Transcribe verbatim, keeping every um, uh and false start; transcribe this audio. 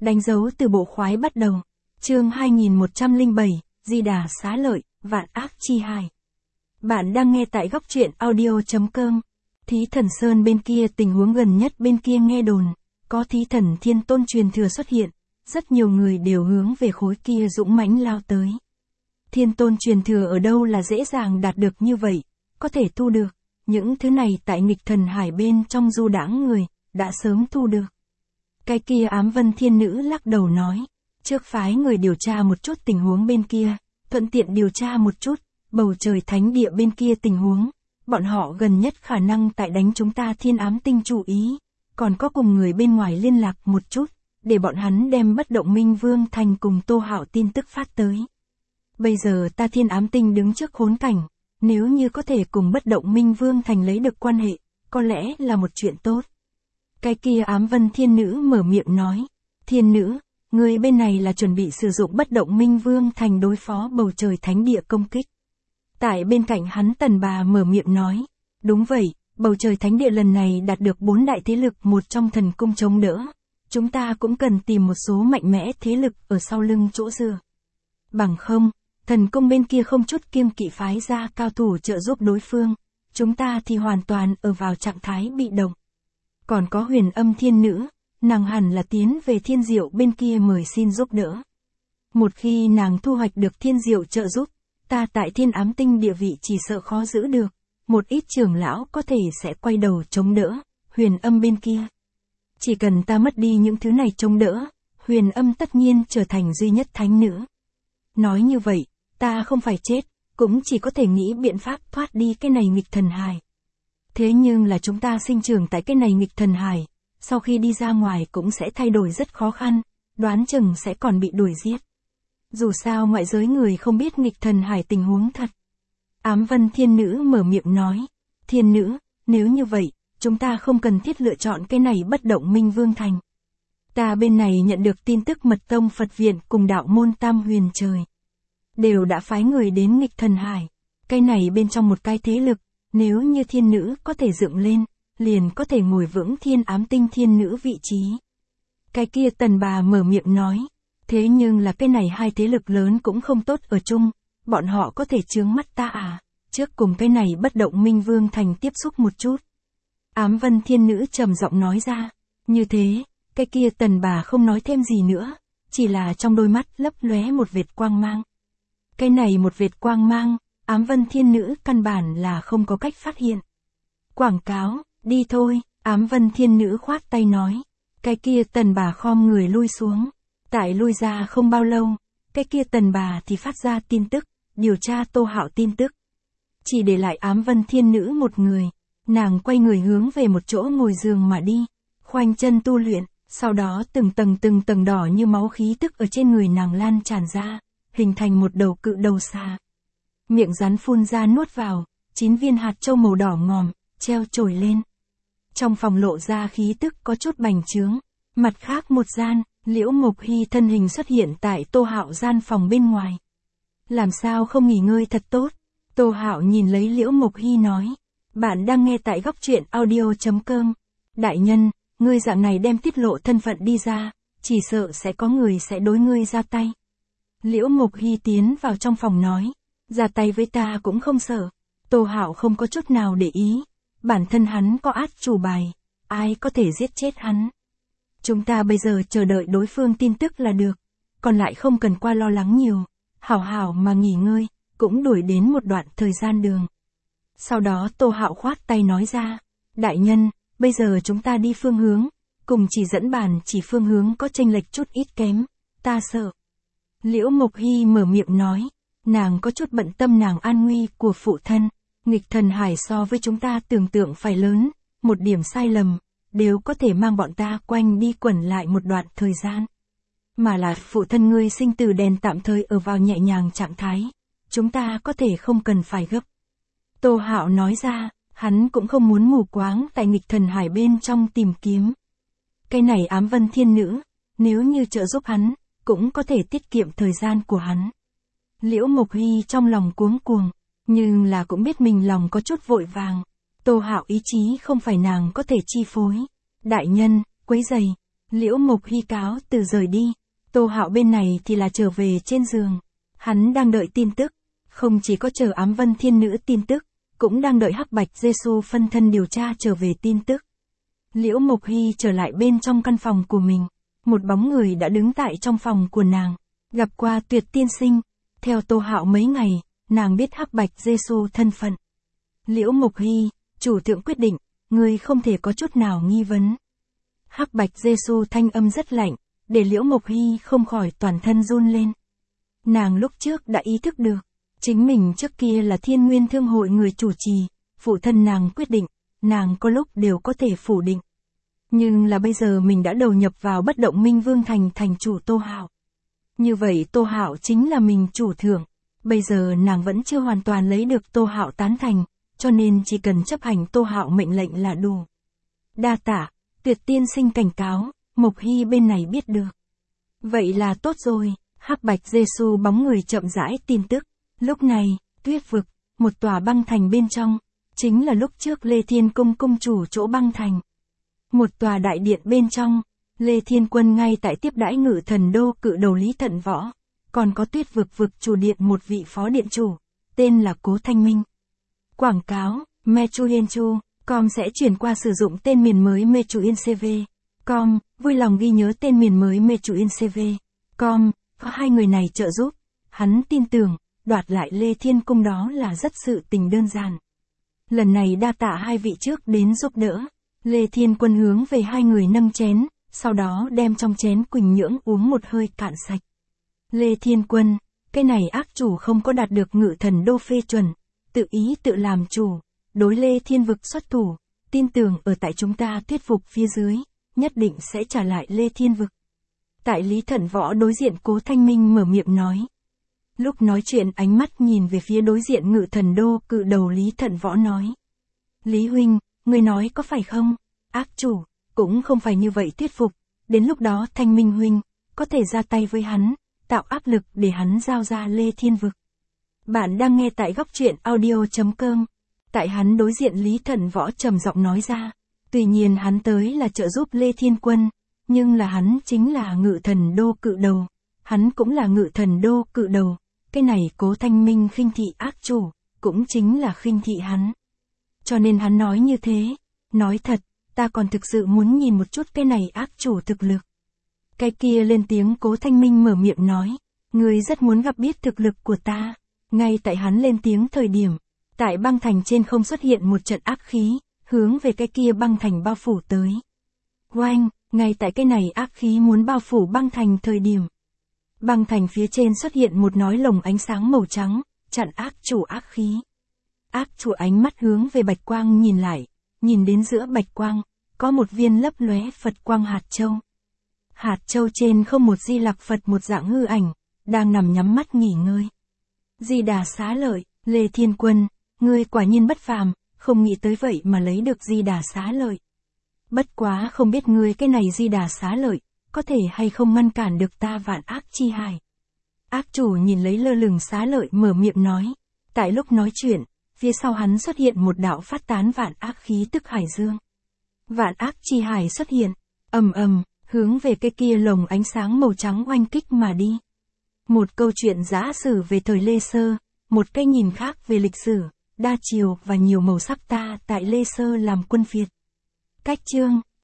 Đánh dấu từ bộ khoái bắt đầu. Chương hai nghìn một trăm lẻ bảy, Di Đà xá lợi, vạn ác chi hài. Bạn đang nghe tại góc truyện audio chấm com. Thí thần Sơn bên kia, tình huống gần nhất bên kia nghe đồn, có thí thần Thiên Tôn truyền thừa xuất hiện, rất nhiều người đều hướng về khối kia dũng mãnh lao tới. Thiên Tôn truyền thừa ở đâu là dễ dàng đạt được như vậy, có thể thu được, những thứ này tại nghịch thần hải bên trong du đãng người, đã sớm thu được. Cái kia Ám Vân Thiên Nữ lắc đầu nói, trước phái người điều tra một chút tình huống bên kia, thuận tiện điều tra một chút, bầu trời thánh địa bên kia tình huống, bọn họ gần nhất khả năng tại đánh chúng ta Thiên Ám Tinh chú ý, còn có cùng người bên ngoài liên lạc một chút, để bọn hắn đem Bất Động Minh Vương Thành cùng Tô Hạo tin tức phát tới. Bây giờ ta Thiên Ám Tinh đứng trước khốn cảnh, nếu như có thể cùng Bất Động Minh Vương Thành lấy được quan hệ, có lẽ là một chuyện tốt. Cái kia Ám Vân Thiên Nữ mở miệng nói, Thiên Nữ, người bên này là chuẩn bị sử dụng Bất Động Minh Vương Thành đối phó bầu trời thánh địa công kích. Tại bên cạnh hắn Tần Bà mở miệng nói, đúng vậy, bầu trời thánh địa lần này đạt được bốn đại thế lực một trong thần cung chống đỡ. Chúng ta cũng cần tìm một số mạnh mẽ thế lực ở sau lưng chỗ dựa. Bằng không, thần cung bên kia không chút kiêng kỵ phái ra cao thủ trợ giúp đối phương, chúng ta thì hoàn toàn ở vào trạng thái bị động. Còn có Huyền Âm Thiên Nữ, nàng hẳn là tiến về Thiên Diệu bên kia mời xin giúp đỡ. Một khi nàng thu hoạch được Thiên Diệu trợ giúp, ta tại Thiên Ám Tinh địa vị chỉ sợ khó giữ được, một ít trưởng lão có thể sẽ quay đầu chống đỡ, Huyền Âm bên kia. Chỉ cần ta mất đi những thứ này chống đỡ, Huyền Âm tất nhiên trở thành duy nhất thánh nữ. Nói như vậy, ta không phải chết, cũng chỉ có thể nghĩ biện pháp thoát đi cái này nghịch thần hải. Thế nhưng là chúng ta sinh trưởng tại cái này nghịch thần hải, sau khi đi ra ngoài cũng sẽ thay đổi rất khó khăn, đoán chừng sẽ còn bị đuổi giết. Dù sao ngoại giới người không biết nghịch thần hải tình huống thật. Ám Vân Thiên Nữ mở miệng nói, Thiên Nữ, nếu như vậy, chúng ta không cần thiết lựa chọn cái này Bất Động Minh Vương Thành. Ta bên này nhận được tin tức Mật Tông Phật Viện cùng đạo môn Tam Huyền Trời đều đã phái người đến nghịch thần hải. Cái này bên trong một cái thế lực, nếu như Thiên Nữ có thể dựng lên, liền có thể ngồi vững Thiên Ám Tinh Thiên Nữ vị trí. Cái kia Tần Bà mở miệng nói, thế nhưng là cái này hai thế lực lớn cũng không tốt ở chung, bọn họ có thể chướng mắt ta à, trước cùng cái này Bất Động Minh Vương Thành tiếp xúc một chút. Ám Vân Thiên Nữ trầm giọng nói ra, như thế, cái kia Tần Bà không nói thêm gì nữa, chỉ là trong đôi mắt lấp lóe một vệt quang mang. Cái này một vệt quang mang, Ám Vân Thiên Nữ căn bản là không có cách phát hiện. Quảng cáo, đi thôi, Ám Vân Thiên Nữ khoát tay nói, cái kia Tần Bà khom người lui xuống. Tại lui ra không bao lâu, cái kia Tần Bà thì phát ra tin tức, điều tra Tô Hạo tin tức. Chỉ để lại Ám Vân Thiên Nữ một người, nàng quay người hướng về một chỗ ngồi giường mà đi, khoanh chân tu luyện, sau đó từng tầng từng tầng đỏ như máu khí tức ở trên người nàng lan tràn ra, hình thành một đầu cự đầu xà. Miệng rắn phun ra nuốt vào, chín viên hạt châu màu đỏ ngòm, treo trồi lên. Trong phòng lộ ra khí tức có chút bành trướng, mặt khác một gian, Liễu Mộc Hy thân hình xuất hiện tại Tô Hạo gian phòng bên ngoài. Làm sao không nghỉ ngơi thật tốt? Tô Hạo nhìn lấy Liễu Mộc Hy nói, bạn đang nghe tại góc truyện audio chấm com. Đại nhân, ngươi dạng này đem tiết lộ thân phận đi ra, chỉ sợ sẽ có người sẽ đối ngươi ra tay. Liễu Mộc Hy tiến vào trong phòng nói, ra tay với ta cũng không sợ. Tô Hạo không có chút nào để ý, bản thân hắn có át chủ bài, ai có thể giết chết hắn. Chúng ta bây giờ chờ đợi đối phương tin tức là được, còn lại không cần qua lo lắng nhiều, hảo hảo mà nghỉ ngơi, cũng đuổi đến một đoạn thời gian đường. Sau đó Tô Hạo khoát tay nói ra, đại nhân, bây giờ chúng ta đi phương hướng, cùng chỉ dẫn bản chỉ phương hướng có chênh lệch chút ít kém, ta sợ. Liễu Mộc Hy mở miệng nói, nàng có chút bận tâm nàng an nguy của phụ thân, nghịch thần hải so với chúng ta tưởng tượng phải lớn, một điểm sai lầm, đều có thể mang bọn ta quanh đi quẩn lại một đoạn thời gian. Mà là phụ thân ngươi sinh tử đèn tạm thời ở vào nhẹ nhàng trạng thái, chúng ta có thể không cần phải gấp. Tô Hạo nói ra, hắn cũng không muốn mù quáng tại nghịch thần hải bên trong tìm kiếm. Cái này Ám Vân Thiên Nữ, nếu như trợ giúp hắn, cũng có thể tiết kiệm thời gian của hắn. Liễu Mộc Hy trong lòng cuống cuồng, nhưng là cũng biết mình lòng có chút vội vàng. Tô Hạo ý chí không phải nàng có thể chi phối. Đại nhân, quấy rầy. Liễu Mộc Hy cáo từ rời đi. Tô Hạo bên này thì là trở về trên giường. Hắn đang đợi tin tức. Không chỉ có chờ Ám Vân Thiên Nữ tin tức, cũng đang đợi Hắc Bạch Giê-xu phân thân điều tra trở về tin tức. Liễu Mộc Hy trở lại bên trong căn phòng của mình. Một bóng người đã đứng tại trong phòng của nàng. Gặp qua Tuyệt Tiên Sinh. Theo Tô Hạo mấy ngày, nàng biết Hắc Bạch Giê-xu thân phận. Liễu Mộc Hy, chủ thượng quyết định, ngươi không thể có chút nào nghi vấn. Hắc Bạch Giê-xu thanh âm rất lạnh, để Liễu Mộc Hy không khỏi toàn thân run lên. Nàng lúc trước đã ý thức được, chính mình trước kia là Thiên Nguyên Thương hội người chủ trì, phụ thân nàng quyết định, nàng có lúc đều có thể phủ định. Nhưng là bây giờ mình đã đầu nhập vào Bất Động Minh Vương thành thành chủ Tô Hạo. Như vậy Tô Hạo chính là mình chủ thượng, bây giờ nàng vẫn chưa hoàn toàn lấy được Tô Hạo tán thành, cho nên chỉ cần chấp hành Tô Hạo mệnh lệnh là đủ. Đa tạ, Tuyệt Tiên Sinh cảnh cáo, Mộc Hy bên này biết được. Vậy là tốt rồi, Hắc Bạch Giê-xu bóng người chậm rãi tin tức. Lúc này, Tuyết vực, một tòa băng thành bên trong, chính là lúc trước Lê Thiên Cung cung chủ chỗ băng thành. Một tòa đại điện bên trong, Lê Thiên Quân ngay tại tiếp đãi Ngự Thần Đô cự đầu Lý Thận Võ, còn có Tuyết vực vực chủ điện một vị phó điện chủ, tên là Cố Thanh Minh. Quảng cáo, Mechuyenchu, com sẽ chuyển qua sử dụng tên miền mới Mechuyenc. Com, vui lòng ghi nhớ tên miền mới Mechuyenc. Com, có hai người này trợ giúp, hắn tin tưởng, đoạt lại Lê Thiên Cung đó là rất sự tình đơn giản. Lần này đa tạ hai vị trước đến giúp đỡ. Lê Thiên Quân hướng về hai người nâng chén, sau đó đem trong chén quỳnh nhưỡng uống một hơi cạn sạch. Lê Thiên Quân, cái này ác chủ không có đạt được Ngự Thần Đô phê chuẩn, tự ý tự làm chủ, đối Lê Thiên vực xuất thủ, tin tưởng ở tại chúng ta thuyết phục phía dưới, nhất định sẽ trả lại Lê Thiên vực. Tại Lý Thận Võ đối diện Cố Thanh Minh mở miệng nói. Lúc nói chuyện ánh mắt nhìn về phía đối diện Ngự Thần Đô cự đầu Lý Thận Võ nói. Lý huynh, ngươi nói có phải không? Ác chủ, cũng không phải như vậy thuyết phục, đến lúc đó Thanh Minh huynh, có thể ra tay với hắn, tạo áp lực để hắn giao ra Lê Thiên vực. Bạn đang nghe tại góc truyện audio chấm com. Tại hắn đối diện Lý Thận Võ trầm giọng nói ra, tuy nhiên hắn tới là trợ giúp Lê Thiên Quân, nhưng là hắn chính là Ngự Thần Đô cự đầu, hắn cũng là Ngự Thần Đô cự đầu, cái này Cố Thanh Minh khinh thị ác chủ, cũng chính là khinh thị hắn. Cho nên hắn nói như thế, nói thật, ta còn thực sự muốn nhìn một chút cái này ác chủ thực lực. Cái kia lên tiếng Cố Thanh Minh mở miệng nói, ngươi rất muốn gặp biết thực lực của ta. Ngay tại hắn lên tiếng thời điểm, tại băng thành trên không xuất hiện một trận ác khí, hướng về cái kia băng thành bao phủ tới. Oanh, ngay tại cái này ác khí muốn bao phủ băng thành thời điểm. Băng thành phía trên xuất hiện một nói lồng ánh sáng màu trắng, chặn ác chủ ác khí. Ác chủ ánh mắt hướng về bạch quang nhìn lại, nhìn đến giữa bạch quang, có một viên lấp lóe Phật quang hạt châu. Hạt châu trên không một Di Lặc Phật một dạng hư ảnh, đang nằm nhắm mắt nghỉ ngơi. Di Đà Xá Lợi, Lê Thiên Quân, ngươi quả nhiên bất phàm, không nghĩ tới vậy mà lấy được Di Đà Xá Lợi. Bất quá không biết ngươi cái này Di Đà Xá Lợi, có thể hay không ngăn cản được ta Vạn Ác Chi Hải. Ác chủ nhìn lấy lơ lửng Xá Lợi mở miệng nói, tại lúc nói chuyện, phía sau hắn xuất hiện một đạo phát tán vạn ác khí tức hải dương. Vạn Ác Chi Hải xuất hiện, ầm ầm, hướng về cái kia lồng ánh sáng màu trắng oanh kích mà đi. Một câu chuyện giả sử về thời Lê Sơ, một cái nhìn khác về lịch sử, đa chiều và nhiều màu sắc ta tại Lê Sơ làm quân phiệt. Cách chương